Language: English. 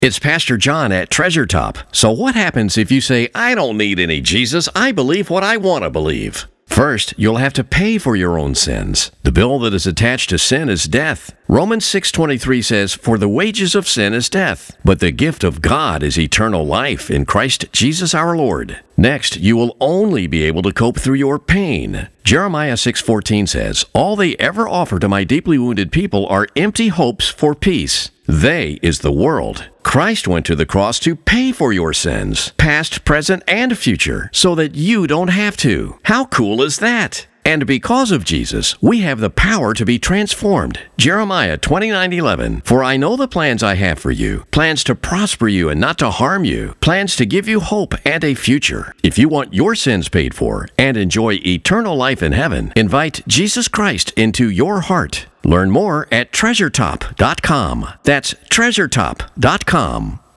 It's Pastor John at Treasure Top. So what happens if you say, I don't need any Jesus, I believe what I want to believe? First, you'll have to pay for your own sins. The bill that is attached to sin is death. Romans 6:23 says, For the wages of sin is death, but the gift of God is eternal life in Christ Jesus our Lord. Next, you will only be able to cope through your pain. Jeremiah 6:14 says, All they ever offer to my deeply wounded people are empty hopes for peace. They is the world. Christ went to the cross to pay for your sins, past, present, and future, so that you don't have to. How cool is that? And because of Jesus, we have the power to be transformed. Jeremiah 29:11, For I know the plans I have for you, plans to prosper you and not to harm you, plans to give you hope and a future. If you want your sins paid for and enjoy eternal life in heaven, invite Jesus Christ into your heart. Learn more at treasuretop.com. That's treasuretop.com.